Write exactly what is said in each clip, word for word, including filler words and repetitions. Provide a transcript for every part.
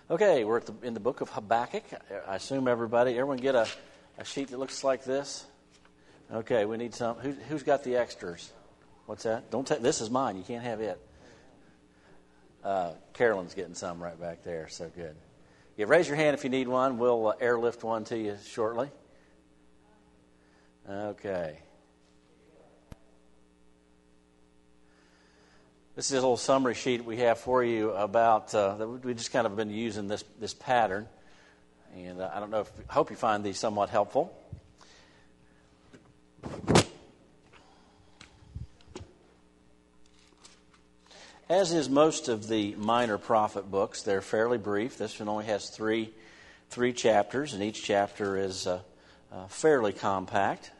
Okay, we're at the, in the book of Habakkuk. I assume everybody, everyone get a, a sheet that looks like this? Okay, we need some. Who, who's got the extras? What's that? Don't take. This is mine. You can't have it. Uh, Carolyn's getting some right back there. So good. Yeah, raise your hand if you need one. We'll uh, airlift one to you shortly. Okay. This is a little summary sheet we have for you about, uh, that we just kind of been using this this pattern. And uh, I don't know if, I hope you find these somewhat helpful. As is most of the minor prophet books, they're fairly brief. This one only has three three chapters, and each chapter is uh, uh, fairly compact.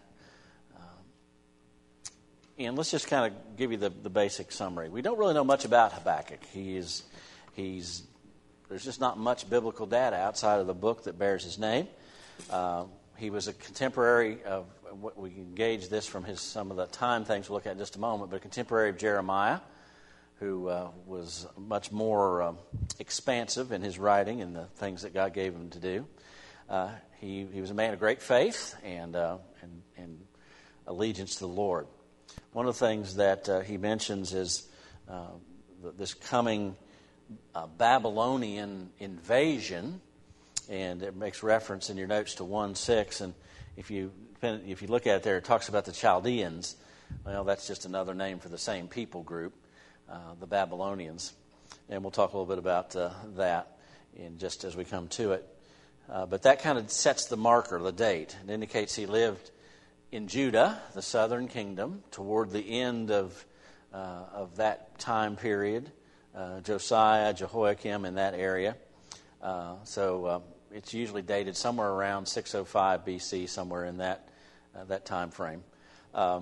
And let's just kind of give you the, the basic summary. We don't really know much about Habakkuk. He is, he's, there's just not much biblical data outside of the book that bears his name. Uh, he was a contemporary of, we can gauge this from his some of the time things we'll look at in just a moment, but a contemporary of Jeremiah, who uh, was much more um, expansive in his writing and the things that God gave him to do. Uh, he, he was a man of great faith and, uh, and, and allegiance to the Lord. One of the things that uh, he mentions is uh, this coming uh, Babylonian invasion, and it makes reference in your notes to one six. And if you if you look at it there, it talks about the Chaldeans. Well, that's just another name for the same people group, uh, the Babylonians. And we'll talk a little bit about uh, that in just as we come to it. Uh, but that kind of sets the marker, the date. It indicates he lived in Judah, the southern kingdom, toward the end of uh, of that time period, uh, Josiah, Jehoiakim, in that area. Uh, so uh, it's usually dated somewhere around six oh five B C, somewhere in that uh, that time frame. Um,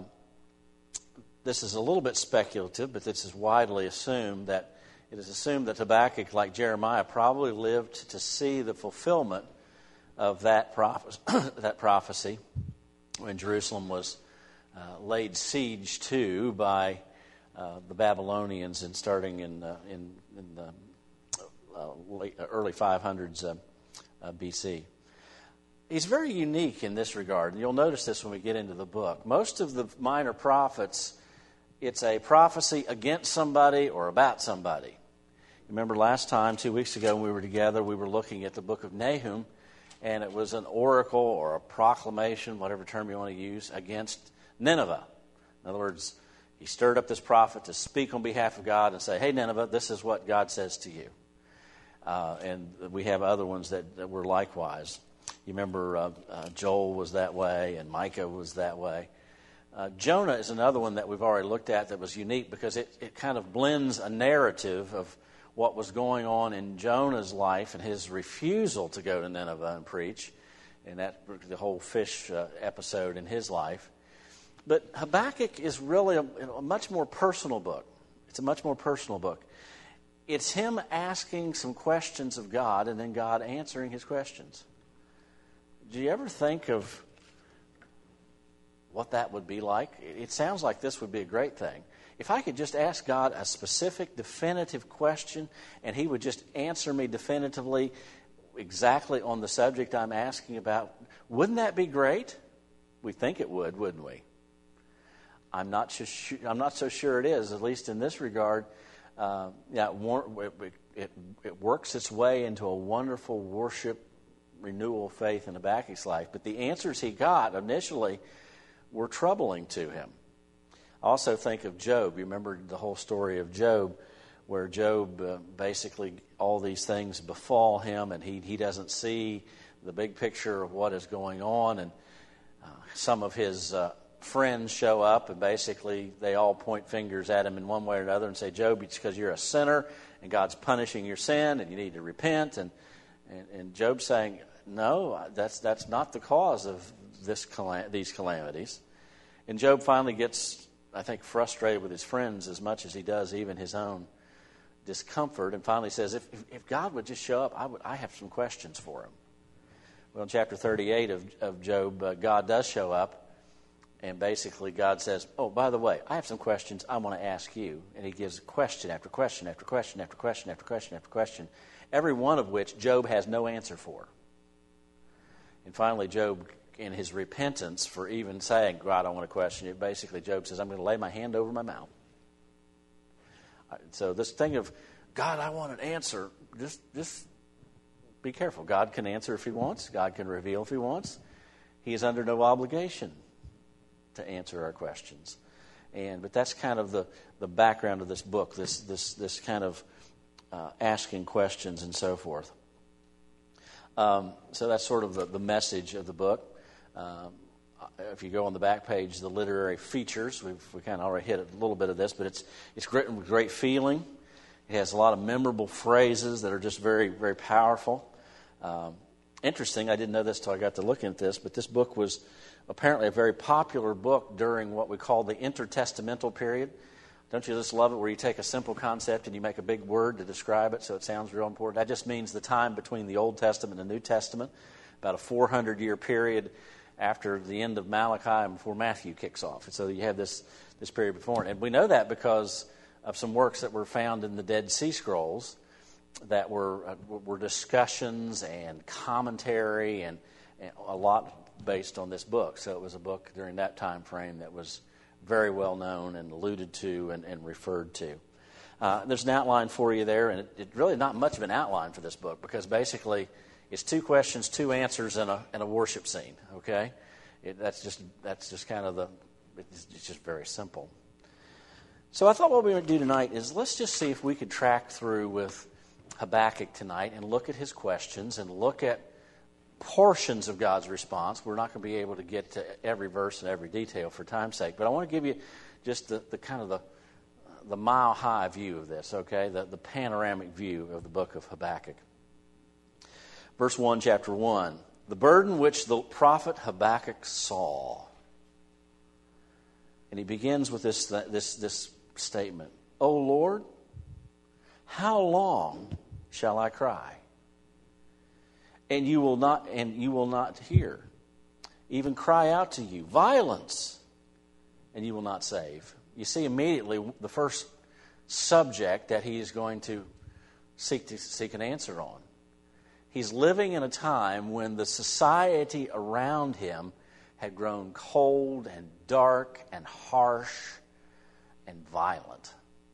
this is a little bit speculative, but this is widely assumed that it is assumed that Habakkuk, like Jeremiah, probably lived to see the fulfillment of that prophecy, that prophecy. When Jerusalem was uh, laid siege to by uh, the Babylonians, and starting in uh, in, in the uh, late, early five hundreds uh, uh, B C. He's very unique in this regard, and you'll notice this when we get into the book. Most of the minor prophets, it's a prophecy against somebody or about somebody. Remember last time, two weeks ago when we were together, we were looking at the book of Nahum, and it was an oracle or a proclamation, whatever term you want to use, against Nineveh. In other words, he stirred up this prophet to speak on behalf of God and say, hey, Nineveh, this is what God says to you. Uh, and we have other ones that, that were likewise. You remember uh, uh, Joel was that way, and Micah was that way. Uh, Jonah is another one that we've already looked at that was unique because it, it kind of blends a narrative of what was going on in Jonah's life and his refusal to go to Nineveh and preach, and that the whole fish uh, episode in his life. But Habakkuk is really a, a much more personal book. It's a much more personal book. It's him asking some questions of God and then God answering his questions. Do you ever think of what that would be like? It sounds like this would be a great thing. If I could just ask God a specific, definitive question, and he would just answer me definitively exactly on the subject I'm asking about, wouldn't that be great? We think it would, wouldn't we? I'm not so sure, I'm not so sure it is, at least in this regard. Uh, yeah, it, it, it works its way into a wonderful worship, renewal faith in Habakkuk's life. But the answers he got initially were troubling to him. I also think of Job. You remember the whole story of Job, where Job uh, basically all these things befall him, and he he doesn't see the big picture of what is going on. And uh, some of his uh, friends show up, and basically they all point fingers at him in one way or another and say, Job, it's because you're a sinner, and God's punishing your sin, and you need to repent. And and, and Job's saying, no, that's that's not the cause of this calam- these calamities. And Job finally gets, I think, frustrated with his friends as much as he does even his own discomfort, and finally says, if, if, if God would just show up, I would I have some questions for him. Well, in chapter thirty-eight of, of Job, uh, God does show up, and basically God says, oh, by the way, I have some questions I want to ask you. And he gives question after question after question after question after question after question. every one of which Job has no answer for. And finally, Job, in his repentance for even saying, God, I don't want to question you, basically Job says, I'm going to lay my hand over my mouth. So this thing of, God, I want an answer, just, just be careful. God can answer if he wants. God can reveal if he wants. He is under no obligation to answer our questions. And but that's kind of the, the background of this book, this this this kind of uh, asking questions and so forth. Um, so that's sort of the, the message of the book. Um, if you go on the back page, the literary features, we've we kind of already hit a little bit of this, but it's it's written with great feeling. It has a lot of memorable phrases that are just very, very powerful. Um, interesting, I didn't know this until I got to looking at this, but this book was apparently a very popular book during what we call the intertestamental period. Don't you just love it where you take a simple concept and you make a big word to describe it so it sounds real important? That just means the time between the Old Testament and the New Testament, about a four hundred year period after the end of Malachi and before Matthew kicks off. And so you have this, this period before. And we know that because of some works that were found in the Dead Sea Scrolls that were uh, were discussions and commentary and, and a lot based on this book. So it was a book during that time frame that was very well known and alluded to and, and referred to. Uh, there's an outline for you there, and it, it really not much of an outline for this book because basically it's two questions, two answers, and a and a worship scene. Okay, it, that's just that's just kind of the it's, it's just very simple. So I thought what we would do tonight is let's just see if we could track through with Habakkuk tonight and look at his questions and look at portions of God's response. We're not going to be able to get to every verse and every detail for time's sake, but I want to give you just the, the kind of the the mile-high view of this, okay, the, the panoramic view of the book of Habakkuk. Verse one, chapter one, the burden which the prophet Habakkuk saw. And he begins with this this this statement, O Lord, how long shall I cry? And you will not and you will not hear. Even cry out to you, violence, and you will not save. You see immediately the first subject that he is going to seek to seek an answer on. He's living in a time when the society around him had grown cold and dark and harsh and violent.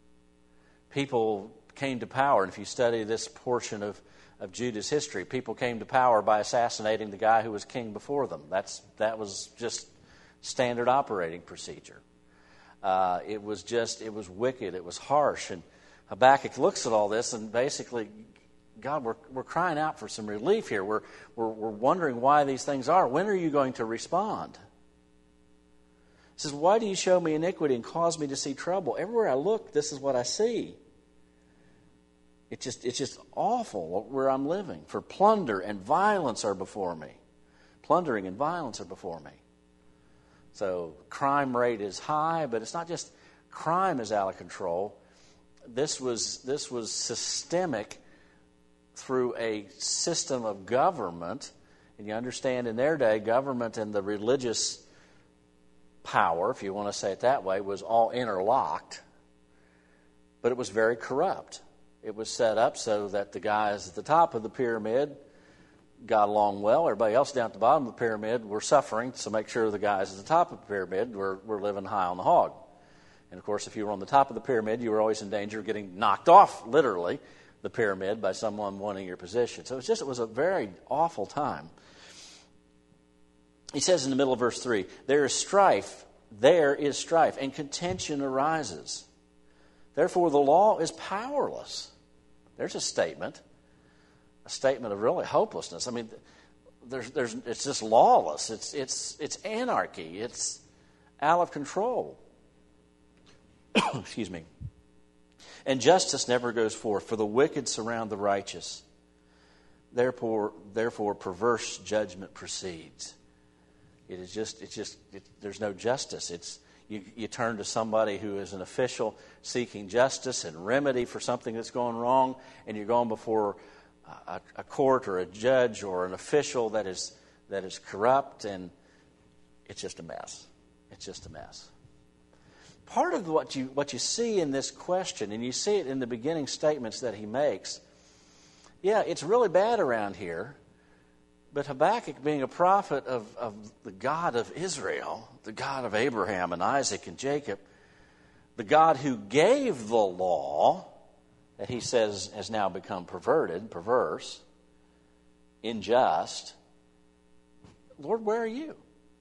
People came to power, and if you study this portion of of Judah's history, people came to power by assassinating the guy who was king before them. That's that was just standard operating procedure. Uh, it was just it was wicked. It was harsh. And Habakkuk looks at all this and basically, God, we're we're crying out for some relief here. We're we're we're wondering why these things are. When are you going to respond? He says, why do you show me iniquity and cause me to see trouble? Everywhere I look, this is what I see. It just, it's just awful where I'm living. For plunder and violence are before me. Plundering and violence are before me. So crime rate is high, but it's not just crime is out of control. This was this was systemic through a system of government. And you understand in their day, government and the religious power, if you want to say it that way, was all interlocked. But it was very corrupt. It was set up so that the guys at the top of the pyramid got along well. Everybody else down at the bottom of the pyramid were suffering, so make sure the guys at the top of the pyramid were, were living high on the hog. And, of course, if you were on the top of the pyramid, you were always in danger of getting knocked off, literally, the pyramid by someone wanting your position. So it was just it was a very awful time. He says in the middle of verse three, there is strife, there is strife, and contention arises. Therefore, the law is powerless. There's a statement, a statement of really hopelessness. I mean, there's, there's, it's just lawless. It's, it's, it's anarchy. It's out of control. Excuse me. And justice never goes forth, for the wicked surround the righteous. Therefore, therefore, perverse judgment proceeds. It is just, it's just, it, there's no justice. It's You, you turn to somebody who is an official seeking justice and remedy for something that's going wrong, and you're going before a, a court or a judge or an official that is that is corrupt, and it's just a mess. It's just a mess. Part of what you what you see in this question, and you see it in the beginning statements that he makes, yeah, it's really bad around here. But Habakkuk, being a prophet of, of the God of Israel, the God of Abraham and Isaac and Jacob, the God who gave the law that he says has now become perverted, perverse, unjust, Lord, where are you?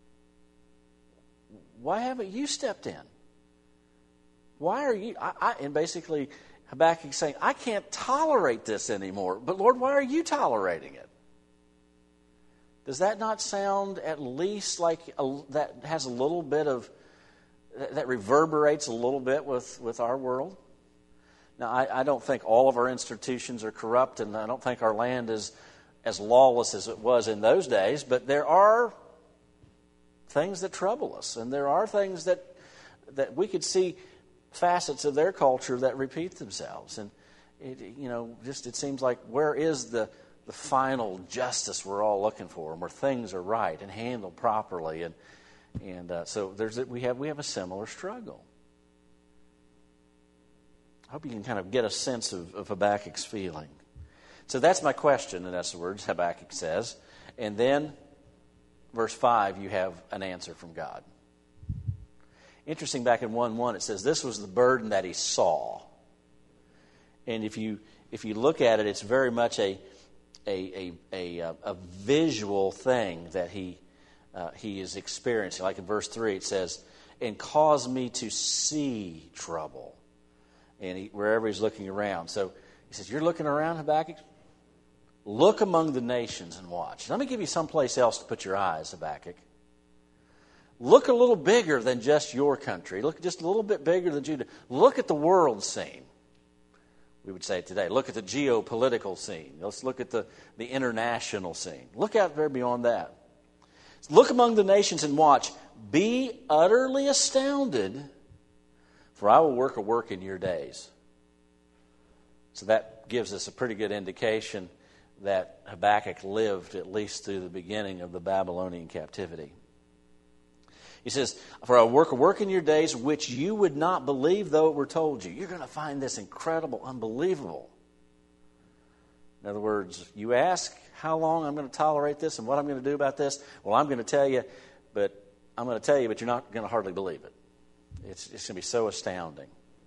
Why haven't you stepped in? Why are you... I, I, and basically, Habakkuk saying, I can't tolerate this anymore. But Lord, why are you tolerating it? Does that not sound at least like a, that has a little bit of... that reverberates a little bit with, with our world? Now, I, I don't think all of our institutions are corrupt, and I don't think our land is as lawless as it was in those days, but there are things that trouble us, and there are things that that we could see facets of their culture that repeat themselves. And, it, you know, just it seems like where is the, the final justice we're all looking for, and where things are right and handled properly? And And uh, so there's a, we have we have a similar struggle. I hope you can kind of get a sense of, of Habakkuk's feeling. So that's my question, in essence words, Habakkuk says. And then, verse five, you have an answer from God. Interesting, back in one one, it says, this was the burden that he saw. And if you if you look at it, it's very much a a a a, a visual thing that he Uh, he is experiencing. Like in verse three, it says, and cause me to see trouble. And he, wherever he's looking around. So he says, you're looking around, Habakkuk? Look among the nations and watch. Let me give you someplace else to put your eyes, Habakkuk. Look a little bigger than just your country. Look just a little bit bigger than Judah. Look at the world scene. We would say it today. Look at the geopolitical scene. Let's look at the, the international scene. Look out there beyond that. Look among the nations and watch. Be utterly astounded, for I will work a work in your days. So that gives us a pretty good indication that Habakkuk lived at least through the beginning of the Babylonian captivity. He says, for I will work a work in your days which you would not believe though it were told you. You're going to find this incredible, unbelievable. In other words, you ask how long I'm going to tolerate this and what I'm going to do about this. Well, I'm going to tell you, but I'm going to tell you, but you're not going to hardly believe it. It's, it's going to be so astounding.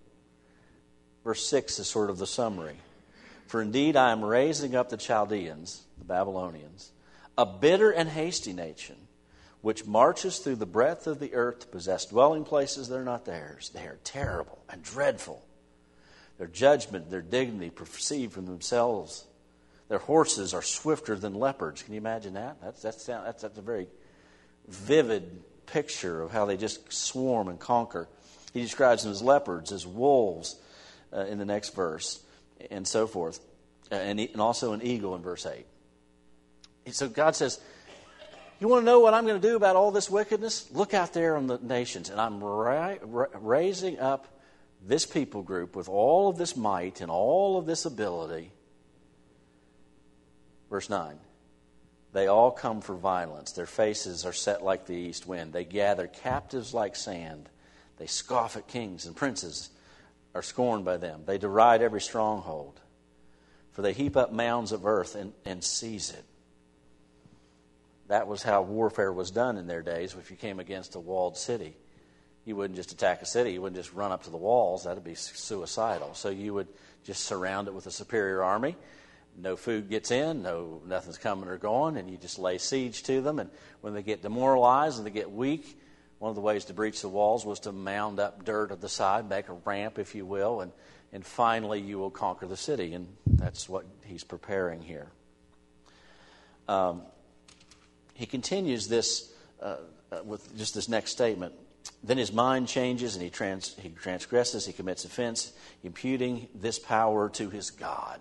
Verse six is sort of the summary. For indeed I am raising up the Chaldeans, the Babylonians, a bitter and hasty nation, which marches through the breadth of the earth to possess dwelling places that are not theirs. They are terrible and dreadful. Their judgment, their dignity proceed from themselves. Their horses are swifter than leopards. Can you imagine that? That's, that's, that's, that's a very vivid picture of how they just swarm and conquer. He describes them as leopards, as wolves uh, in the next verse, and so forth. Uh, and, and also an eagle in verse eight. And so God says, you want to know what I'm going to do about all this wickedness? Look out there on the nations. And I'm ra- ra- raising up this people group with all of this might and all of this ability. Verse nine, they all come for violence. Their faces are set like the east wind. They gather captives like sand. They scoff at kings, and princes are scorned by them. They deride every stronghold, for they heap up mounds of earth and, and seize it. That was how warfare was done in their days. If you came against a walled city, you wouldn't just attack a city. You wouldn't just run up to the walls. That would be suicidal. So you would just surround it with a superior army. No food gets in, no nothing's coming or going, and you just lay siege to them. And when they get demoralized and they get weak, one of the ways to breach the walls was to mound up dirt at the side, make a ramp, if you will, and, and finally you will conquer the city. And that's what he's preparing here. Um, he continues this uh, uh, with just this next statement. Then his mind changes and he, trans, he transgresses, he commits offense, imputing this power to his God.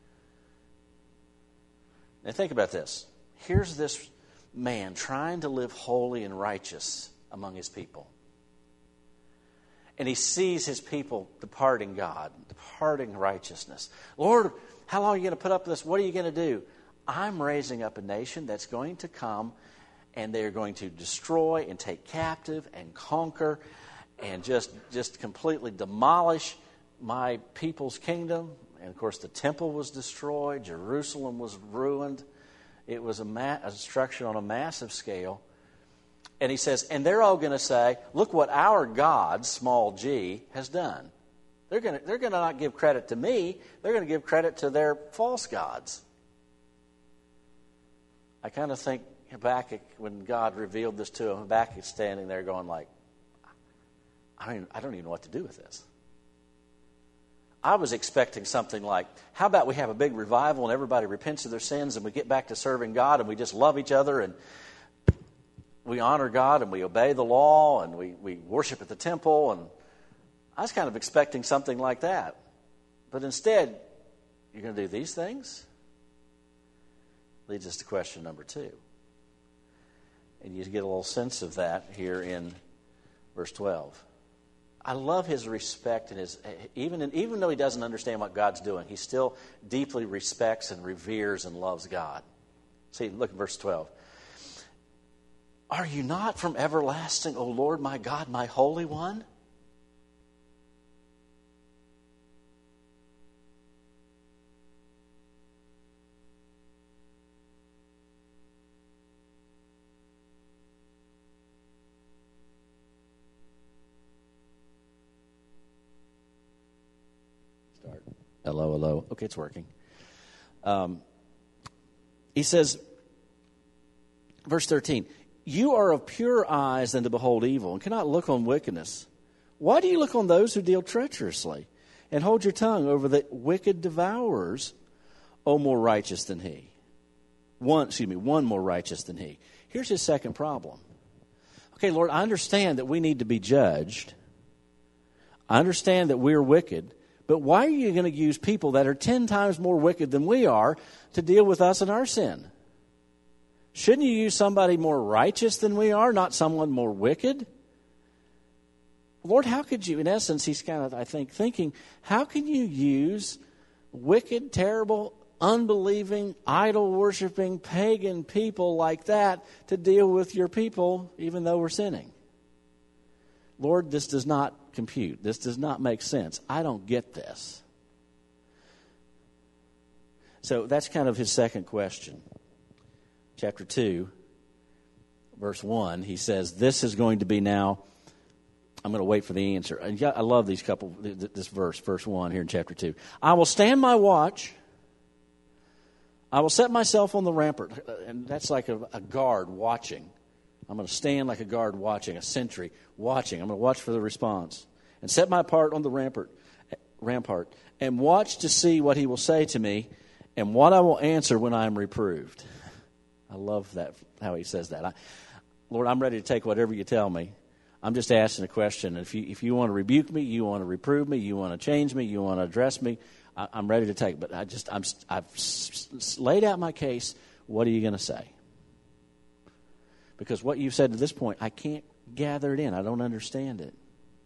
Now think about this. Here's this man trying to live holy and righteous among his people. And he sees his people departing God, departing righteousness. Lord, how long are you going to put up with this? What are you going to do? I'm raising up a nation that's going to come and they're going to destroy and take captive and conquer and just, just completely demolish my people's kingdom And, of course, the temple was destroyed. Jerusalem was ruined. It was a, ma- a destruction on a massive scale. And he says, and they're all going to say, look what our God, small g, has done. They're going to they're going to not give credit to me. They're going to give credit to their false gods. I kind of think Habakkuk, when God revealed this to him, Habakkuk's standing there going like, I don't even, I don't even know what to do with this. I was expecting something like, how about we have a big revival and everybody repents of their sins and we get back to serving God and we just love each other and we honor God and we obey the law and we, we worship at the temple. And I was kind of expecting something like that. But instead, you're going to do these things? Leads us to question number two. And you get a little sense of that here in verse twelve. I love his respect and his even in, even though he doesn't understand what God's doing, he still deeply respects and reveres and loves God. See, look at verse twelve. Are you not from everlasting, O Lord my God, my Holy One? Start. Hello, hello. Okay, it's working. Um, he says, verse thirteen, you are of purer eyes than to behold evil and cannot look on wickedness. Why do you look on those who deal treacherously and hold your tongue over the wicked devourers, O more righteous than he? One, excuse me, one more righteous than he. Here's his second problem. Okay, Lord, I understand that we need to be judged. I understand that we're wicked. But why are you going to use people that are ten times more wicked than we are to deal with us and our sin? Shouldn't you use somebody more righteous than we are, not someone more wicked? Lord, how could you, in essence, he's kind of, I think, thinking, how can you use wicked, terrible, unbelieving, idol-worshiping, pagan people like that to deal with your people, even though we're sinning? Lord, this does not compute. This does not make sense. I don't get this. So that's kind of his second question. Chapter two, verse one, he says, this is going to be now, I'm going to wait for the answer. And I love these couple, this verse, verse one here in chapter two. I will stand my watch. I will set myself on the rampart. And that's like a, a guard watching. I'm going to stand like a guard watching, a sentry watching. I'm going to watch for the response. And set my part on the rampart, rampart and watch to see what he will say to me and what I will answer when I am reproved. I love that, how he says that. I, Lord, I'm ready to take whatever you tell me. I'm just asking a question. If you if you want to rebuke me, you want to reprove me, you want to change me, you want to address me, I, I'm ready to take it. But I just I'm I've s- s- laid out my case. What are you going to say? Because what you've said to this point, I can't gather it in. I don't understand it.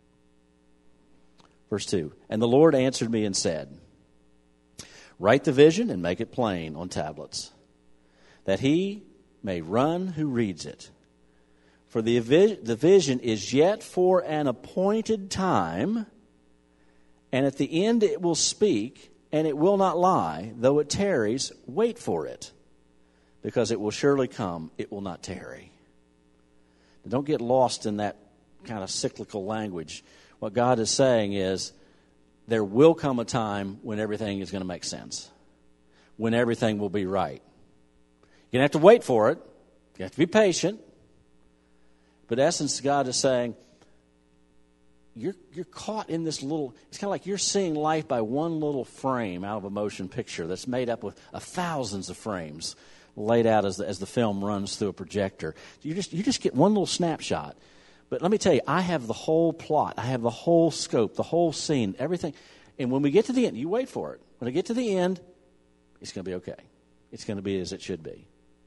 Verse two. And the Lord answered me and said, write the vision and make it plain on tablets, that he may run who reads it. For the, the vision is yet for an appointed time, and at the end it will speak, and it will not lie. Though it tarries, wait for it, because it will surely come, it will not tarry. Don't get lost in that kind of cyclical language. What God is saying is, there will come a time when everything is going to make sense, when everything will be right. You're going to have to wait for it. You have to be patient. But in essence, God is saying, you're you're caught in this little, it's kind of like you're seeing life by one little frame out of a motion picture that's made up of, of thousands of frames laid out as the, as the film runs through a projector. You just you just get one little snapshot. But let me tell you, I have the whole plot. I have the whole scope, the whole scene, everything. And when we get to the end, you wait for it. When I get to the end, it's going to be okay. It's going to be as it should be.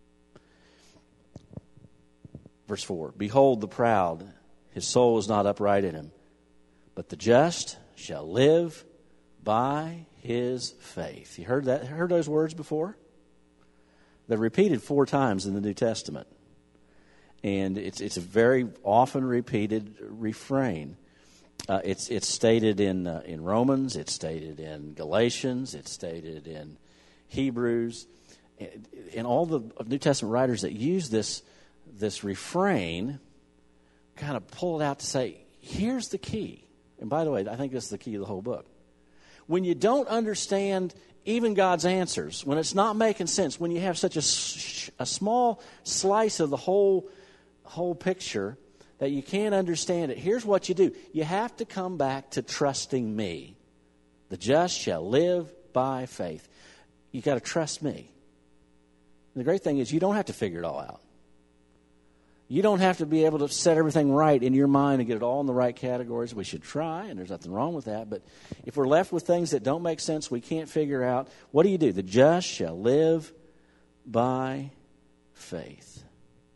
Verse four, behold the proud, his soul is not upright in him, but the just shall live by his faith. You heard that? Heard those words before? They're repeated four times in the New Testament. And it's it's a very often repeated refrain. Uh, it's it's stated in uh, in Romans, it's stated in Galatians, it's stated in Hebrews, and all the New Testament writers that use this this refrain kind of pull it out to say, here's the key. And by the way, I think this is the key of the whole book. When you don't understand even God's answers, when it's not making sense, when you have such a, a small slice of the whole whole picture that you can't understand it, here's what you do. You have to come back to trusting me. The just shall live by faith. You got to trust me. And the great thing is you don't have to figure it all out. You don't have to be able to set everything right in your mind and get it all in the right categories. We should try, and there's nothing wrong with that. But if we're left with things that don't make sense, we can't figure out, what do you do? The just shall live by faith.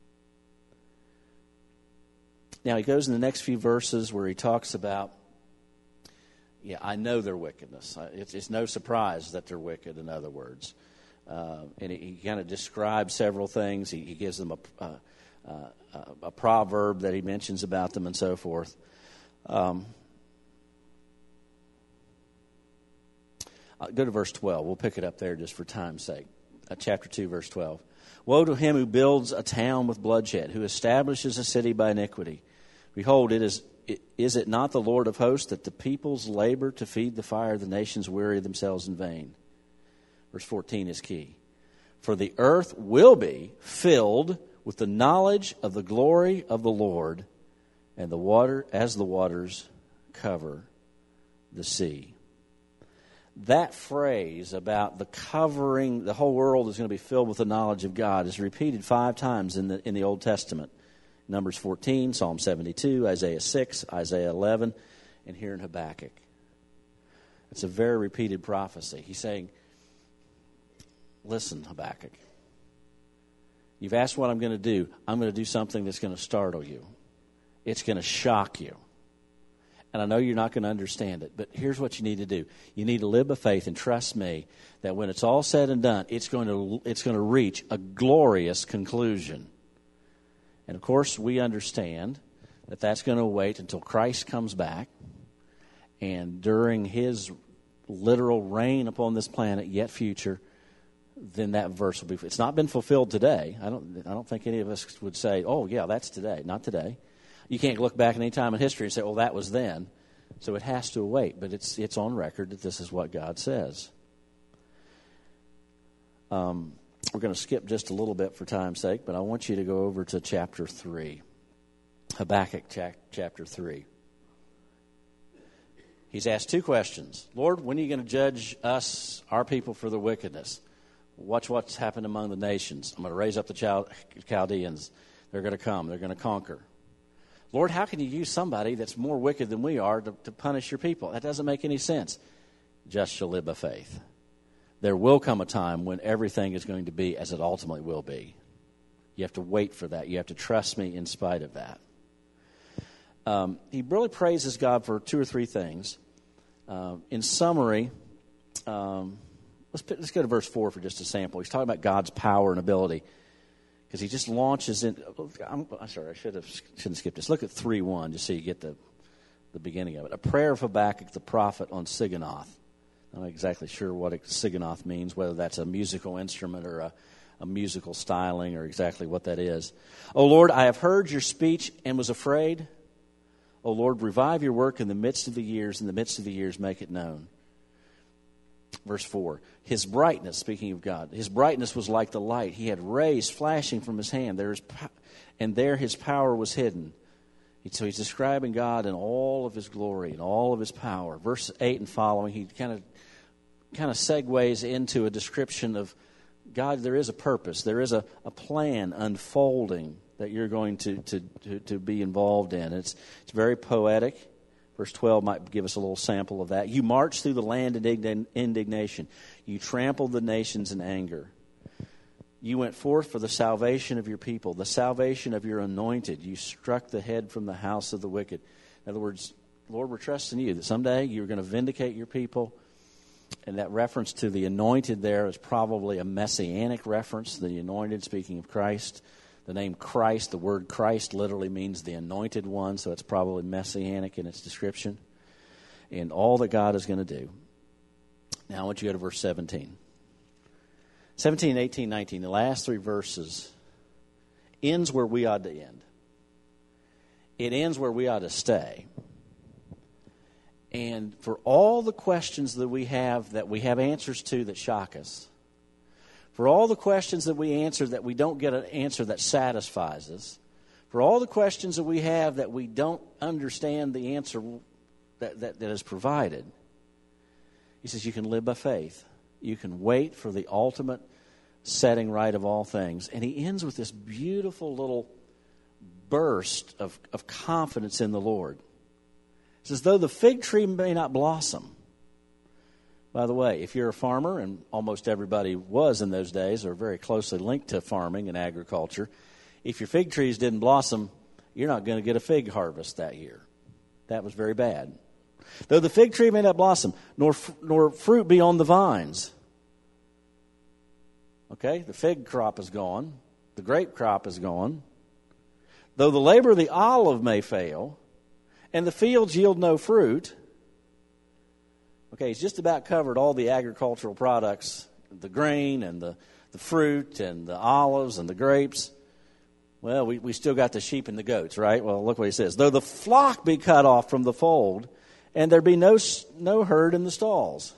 Now, he goes in the next few verses where he talks about, yeah, I know their wickedness. It's, it's no surprise that they're wicked, in other words. Uh, and he, he kind of describes several things. He, he gives them a... a Uh, a proverb that he mentions about them and so forth. Um, I'll go to verse twelve. We'll pick it up there just for time's sake. Uh, chapter two, verse twelve. Woe to him who builds a town with bloodshed, who establishes a city by iniquity. Behold, it is it, is it not the Lord of hosts that the peoples labor to feed the fire, the nations weary themselves in vain? Verse fourteen is key. For the earth will be filled with the knowledge of the glory of the Lord, and the water as the waters cover the sea. That phrase about the covering, the whole world is going to be filled with the knowledge of God, is repeated five times in the in the Old Testament. Numbers fourteen, Psalm seventy-two, Isaiah six, Isaiah eleven, and here in Habakkuk. It's a very repeated prophecy. He's saying, listen, Habakkuk, you've asked what I'm going to do. I'm going to do something that's going to startle you. It's going to shock you. And I know you're not going to understand it, but here's what you need to do. You need to live by faith and trust me that when it's all said and done, it's going to it's going to reach a glorious conclusion. And of course, we understand that that's going to wait until Christ comes back, and during his literal reign upon this planet, yet future, then that verse will be. It's not been fulfilled today. I don't. I don't think any of us would say, "Oh, yeah, that's today." Not today. You can't look back at any time in history and say, "Well, that was then." So it has to await. But it's it's on record that this is what God says. Um, we're going to skip just a little bit for time's sake, but I want you to go over to chapter three, Habakkuk chapter three. He's asked two questions. Lord, when are you going to judge us, our people, for their wickedness? Watch what's happened among the nations. I'm going to raise up the Chaldeans. They're going to come. They're going to conquer. Lord, how can you use somebody that's more wicked than we are to, to punish your people? That doesn't make any sense. Just shall live by faith. There will come a time when everything is going to be as it ultimately will be. You have to wait for that. You have to trust me in spite of that. Um, he really praises God for two or three things. Uh, in summary, um, let's, put, let's go to verse four for just a sample. He's talking about God's power and ability because he just launches in. I'm, I'm sorry, I should have shouldn't skip this. Look at three one just so you get the the beginning of it. A prayer of Habakkuk the prophet on Siganoth. I'm not exactly sure what a Siganoth means, whether that's a musical instrument or a, a musical styling or exactly what that is. O Lord, I have heard your speech and was afraid. O Lord, revive your work in the midst of the years. In the midst of the years, make it known. Verse four, his brightness, speaking of God, his brightness was like the light. He had rays flashing from his hand, there is, and there his power was hidden. So he's describing God in all of his glory and all of his power. Verse eight and following, he kind of kind of segues into a description of God. There is a purpose. There is a, a plan unfolding that you're going to, to, to, to be involved in. It's, it's very poetic. Verse twelve might give us a little sample of that. You march through the land in indignation. You trampled the nations in anger. You went forth for the salvation of your people, the salvation of your anointed. You struck the head from the house of the wicked. In other words, Lord, we're trusting you that someday you're going to vindicate your people. And that reference to the anointed there is probably a messianic reference, the anointed, speaking of Christ, The name Christ, the word Christ literally means the anointed one, so it's probably messianic in its description. And all that God is going to do. Now I want you to go to verse seventeen. seventeen, eighteen, nineteen, the last three verses ends where we ought to end. It ends where we ought to stay. And for all the questions that we have, that we have answers to that shock us, for all the questions that we answer that we don't get an answer that satisfies us, for all the questions that we have that we don't understand the answer that, that, that is provided, he says you can live by faith. You can wait for the ultimate setting right of all things. And he ends with this beautiful little burst of, of confidence in the Lord. He says, though the fig tree may not blossom. By the way, if you're a farmer, and almost everybody was in those days, or very closely linked to farming and agriculture, if your fig trees didn't blossom, you're not going to get a fig harvest that year. That was very bad. Though the fig tree may not blossom, nor nor fruit be on the vines. Okay, the fig crop is gone. The grape crop is gone. Though the labor of the olive may fail, and the fields yield no fruit. Okay, he's just about covered all the agricultural products, the grain and the, the fruit and the olives and the grapes. Well, we, we still got the sheep and the goats, right? Well, look what he says. Though the flock be cut off from the fold, and there be no, no herd in the stalls.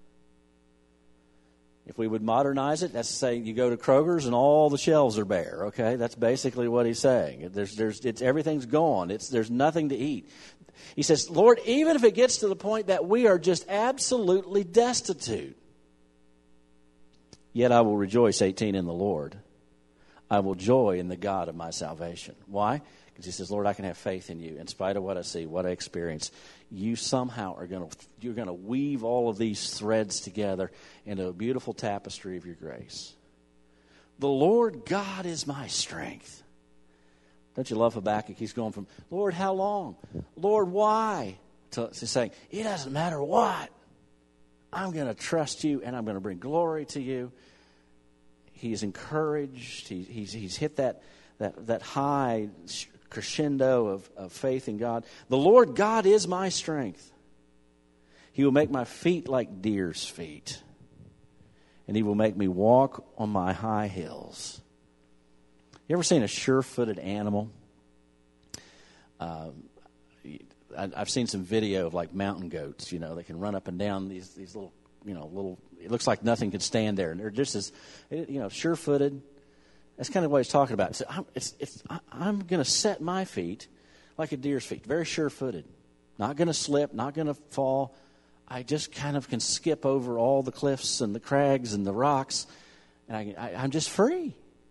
If we would modernize it, that's saying you go to Kroger's and all the shelves are bare. Okay, that's basically what he's saying. There's, there's, it's everything's gone. It's there's nothing to eat. He says, Lord, even if it gets to the point that we are just absolutely destitute, yet I will rejoice, eighteen, in the Lord. I will joy in the God of my salvation. Why? Because he says, Lord, I can have faith in you in spite of what I see, what I experience. You somehow are going to you're going to weave all of these threads together into a beautiful tapestry of your grace. The Lord God is my strength. Don't you love Habakkuk? He's going from, Lord, how long? Lord, why? To he's saying, it doesn't matter what. I'm going to trust you and I'm going to bring glory to you. He's encouraged. He, he's, he's hit that, that, that high crescendo of, of faith in God. The Lord God is my strength. He will make my feet like deer's feet. And he will make me walk on my high hills. You ever seen a sure-footed animal? Uh, I, I've seen some video of like mountain goats. You know, they can run up and down these these little, you know, little. It looks like nothing can stand there, and they're just as, you know, sure-footed. That's kind of what he's talking about. So I'm, it's, it's, I'm going to set my feet like a deer's feet, very sure-footed. Not going to slip, not going to fall. I just kind of can skip over all the cliffs and the crags and the rocks, and I, I, I'm just free.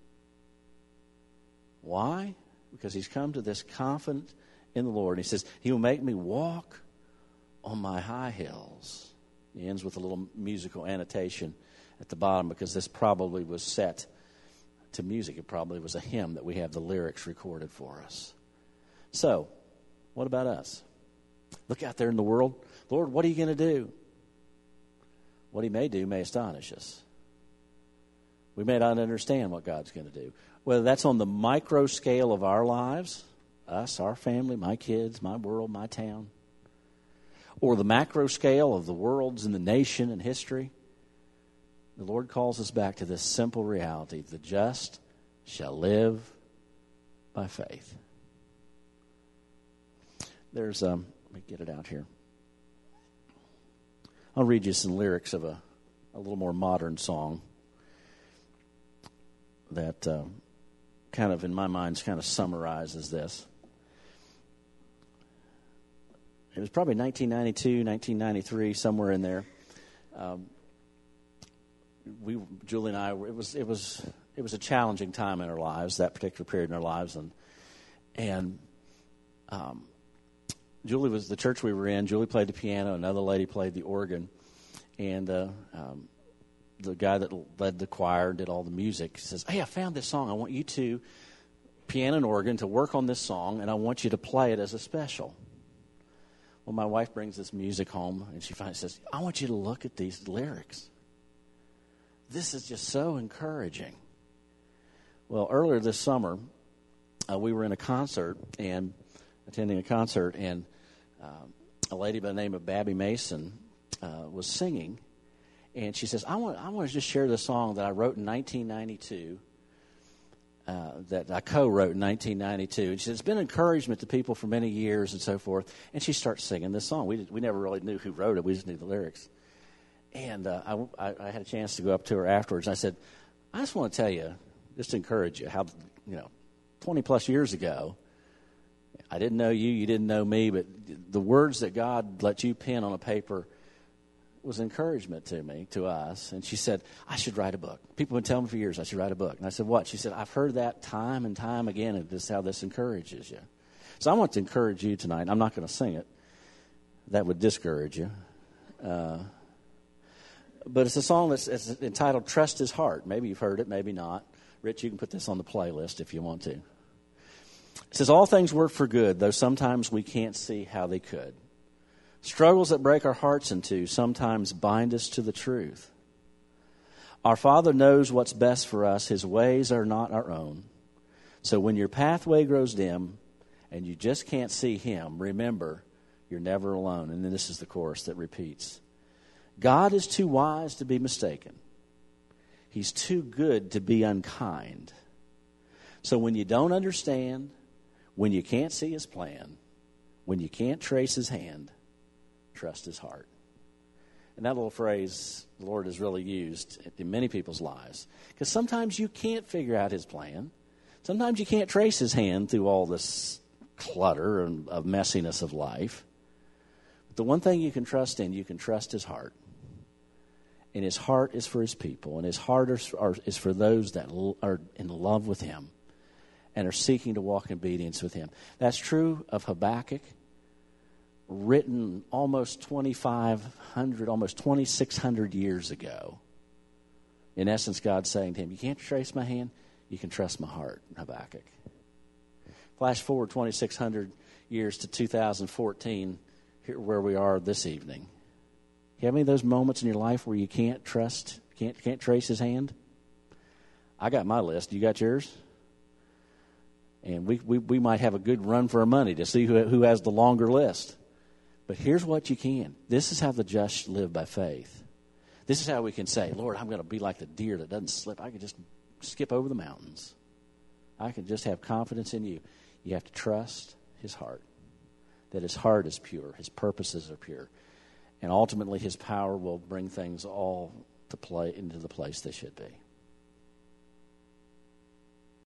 Why? Because he's come to this confident in the Lord. And he says, he will make me walk on my high hills. He ends with a little musical annotation at the bottom because this probably was set to music. It probably was a hymn that we have the lyrics recorded for us. So, what about us? Look out there in the world. Lord, what are you going to do? What he may do may astonish us. We may not understand what God's going to do. Whether that's on the micro scale of our lives, us, our family, my kids, my world, my town, or the macro scale of the worlds and the nation and history, the Lord calls us back to this simple reality. The just shall live by faith. There's, um, let me get it out here. I'll read you some lyrics of a, a little more modern song that uh, kind of, in my mind, kind of summarizes this. It was probably nineteen ninety-two, nineteen ninety-three, somewhere in there. Um, we, Julie and I, it was it was it was a challenging time in our lives, that particular period in our lives, and and um, Julie was the church we were in. Julie played the piano, another lady played the organ, and uh, um, the guy that led the choir and did all the music says, "Hey, I found this song. I want you to piano and organ to work on this song, and I want you to play it as a special." Well, my wife brings this music home, and she finally says, "I want you to look at these lyrics. This is just so encouraging." Well, earlier this summer, uh, we were in a concert and attending a concert, and uh, a lady by the name of Babby Mason uh, was singing, and she says, I want, I want to just share this song that I wrote in nineteen ninety-two, uh, that I co-wrote in nineteen ninety-two. And she said, it's been encouragement to people for many years and so forth. And she starts singing this song. We, did, we never really knew who wrote it. We just knew the lyrics. And uh, I, I had a chance to go up to her afterwards, and I said, I just want to tell you, just to encourage you, how, you know, twenty-plus years ago, I didn't know you, you didn't know me, but the words that God let you pen on a paper was encouragement to me, to us. And she said, I should write a book. People have been telling me for years I should write a book. And I said, what? She said, I've heard that time and time again, and this is how this encourages you. So I want to encourage you tonight. I'm not going to sing it. That would discourage you. Uh, but it's a song that's it's entitled Trust His Heart. Maybe you've heard it, maybe not. Rich, you can put this on the playlist if you want to. It says, all things work for good, though sometimes we can't see how they could. Struggles that break our hearts in two sometimes bind us to the truth. Our Father knows what's best for us. His ways are not our own. So when your pathway grows dim and you just can't see Him, remember, you're never alone. And then this is the chorus that repeats. God is too wise to be mistaken. He's too good to be unkind. So when you don't understand, when you can't see His plan, when you can't trace His hand, trust His heart. And that little phrase the Lord has really used in many people's lives. Because sometimes you can't figure out His plan. Sometimes you can't trace His hand through all this clutter and of messiness of life. But the one thing you can trust in, you can trust His heart. And His heart is for His people. And His heart is, are, is for those that l- are in love with Him and are seeking to walk in obedience with Him. That's true of Habakkuk, written almost twenty-five hundred, almost twenty-six hundred years ago. In essence, God's saying to him, you can't trace my hand, you can trust my heart, Habakkuk. Flash forward twenty-six hundred years to two thousand fourteen, here where we are this evening. You have any of those moments in your life where you can't trust, can't can't trace His hand? I got my list. You got yours? And we, we, we might have a good run for our money to see who, who has the longer list. But here's what you can. This is how the just live by faith. This is how we can say, Lord, I'm going to be like the deer that doesn't slip. I can just skip over the mountains. I can just have confidence in you. You have to trust His heart, that His heart is pure, His purposes are pure. And ultimately, His power will bring things all to play into the place they should be.